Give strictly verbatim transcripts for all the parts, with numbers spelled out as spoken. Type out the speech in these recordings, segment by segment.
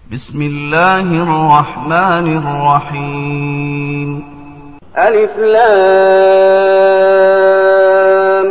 بسم الله الرحمن الرحيم. ألف لام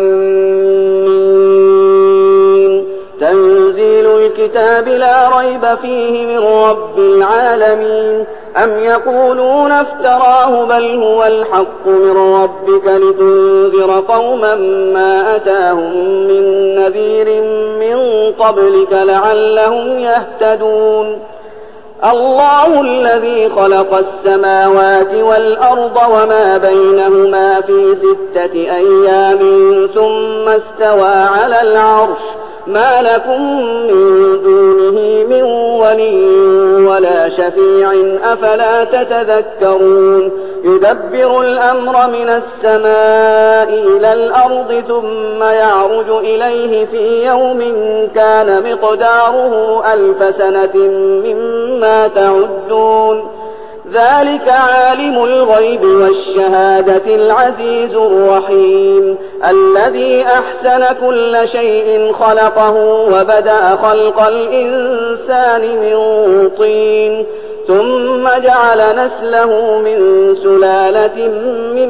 ميم. تنزيل الكتاب لا ريب فيه من رب العالمين. أم يقولون افتراه بل هو الحق من ربك لتنذر قوما ما أتاهم من نذير من قبلك لعلهم يهتدون. الله الذي خلق السماوات والأرض وما بينهما في ستة أيام ثم استوى على العرش ما لكم من دونه من ولي ولا شفيع أفلا تتذكرون. يدبر الأمر من السماء إلى الأرض ثم يعرج إليه في يوم كان مقداره ألف سنة مما تعدون. ذلك عالم الغيب والشهادة العزيز الرحيم الذي أحسن كل شيء خلقه وبدأ خلق الإنسان من طين ثم جعل نسله من سلالة من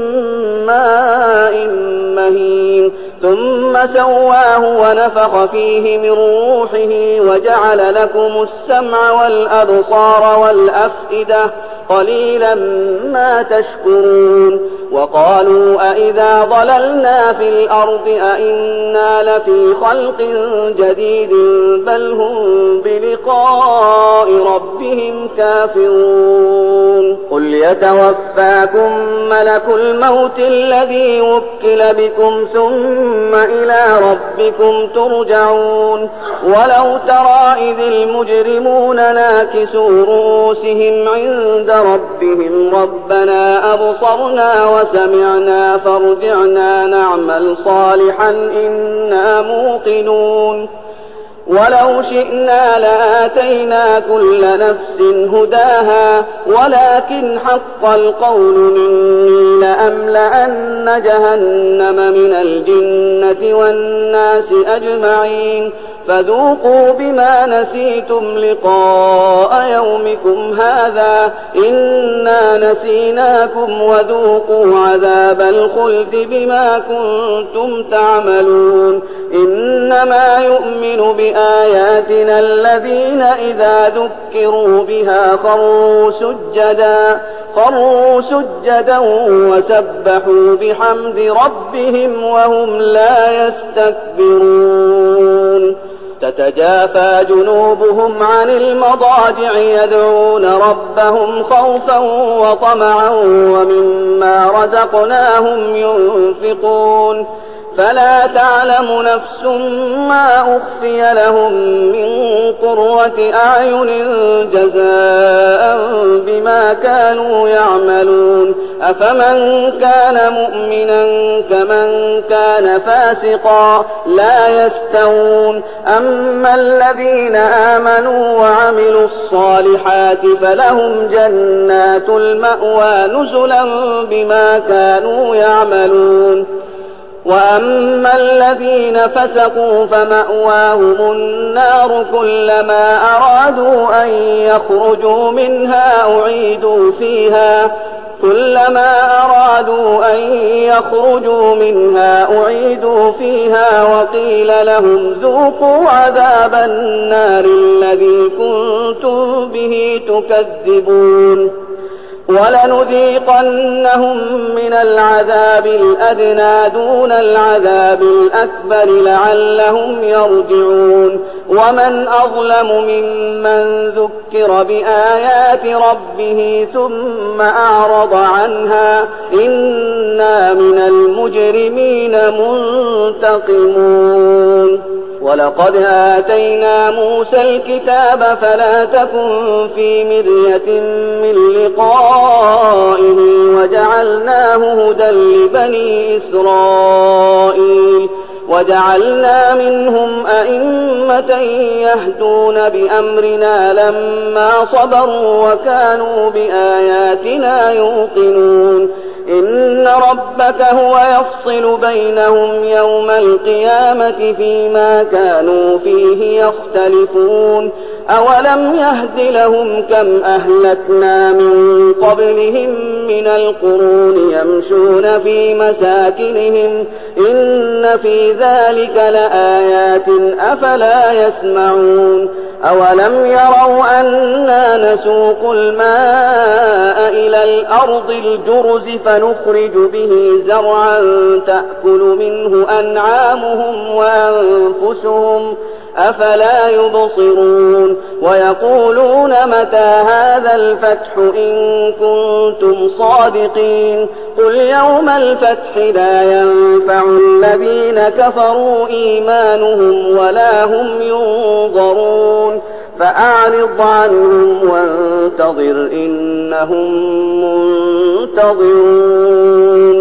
ماء مهين ثم سواه ونفخ فيه من روحه وجعل لكم السمع والأبصار والأفئدة قليلا ما تشكرون. وقالوا أئذا ضللنا في الأرض أئنا لفي خلق جديد بل هم بلقاء ربهم كافرون. قل يتوفاكم ملك الموت الذي وكل بكم ثم إلى ربكم ترجعون. ولو ترى إذ المجرمون ناكسوا رؤوسهم عند ربهم ربنا أبصرنا وسمعنا فارجعنا نعمل صالحا إنا موقنون. ولو شئنا لآتينا كل نفس هداها ولكن حق القول مني لأملأن جهنم من الجنة والناس أجمعين فذوقوا بما نسيتم لقاء يومكم هذا إنا نسيناكم وذوقوا عذاب الخلد بما كنتم تعملون. إنما يؤمن بآياتنا الذين إذا ذكروا بها خروا سجدا خروا سجدا وسبحوا بحمد ربهم وهم لا يستكبرون. تتجافى جنوبهم عن المضاجع يدعون ربهم خوفا وطمعا ومما رزقناهم ينفقون. فلا تعلم نفس ما أخفي لهم من قرة أعين جزاء بما كانوا يعملون. أفمن كان مؤمنا كمن كان فاسقا لا يستوون. أما الذين آمنوا وعملوا الصالحات فلهم جنات المأوى نزلا بما كانوا يعملون. وأما الذين فسقوا فمأواهم النار كلما أرادوا أن يخرجوا منها أعيدوا فيها كلما أرادوا أن يخرجوا منها أعيدوا فيها وقيل لهم ذوقوا عذاب النار الذي كنتم به تكذبون. ولنذيقنهم من العذاب الأدنى دون العذاب الأكبر لعلهم يرجعون. ومن أظلم ممن ذكر بآيات ربه ثم أعرض عنها إنا من المجرمين منتقمون. ولقد آتينا موسى الكتاب فلا تكن في مرية من لقائه وجعلناه هدى لبني إسرائيل وجعلنا منهم أئمة يهدون بأمرنا لما صبروا وكانوا بآياتنا يوقنون. إن ربك هو يفصل بينهم يوم القيامة فيما كانوا فيه يختلفون. أولم يهد لهم كم أهلكنا من قبلهم من القرون يمشون في مساكنهم إن في ذلك لآيات أفلا يسمعون أولم يروا أنا نسوق الماء إلى الأرض الجرز فنخرج به زرعا تأكل منه أنعامهم وأنفسهم أفلا يبصرون ويقولون متى هذا الفتح إن كنتم صادقين قل يوم الفتح لا ينفع الذين كفروا إيمانهم ولا هم ينظرون فأعرض عنهم وانتظر إنهم منتظرون